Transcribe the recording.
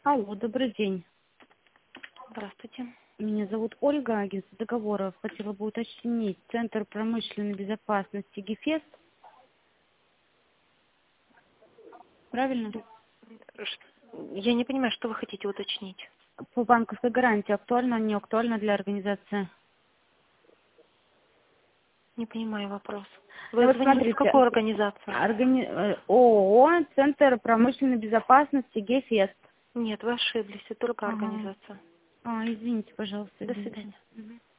Алло, добрый день. Здравствуйте. Меня зовут Ольга, агентство договоров. Хотела бы уточнить. Центр промышленной безопасности ГИФЕС. Правильно? Я не понимаю, что вы хотите уточнить. По банковской гарантии актуально, не актуально для организации? Не понимаю вопрос. Ну Вы вот звоните в смотрите, какую организацию? ООО, Центр промышленной безопасности ГИФЕС. Нет, вы ошиблись, это другая Ага. организация. Извините, пожалуйста, До извините. свидания. Мгм.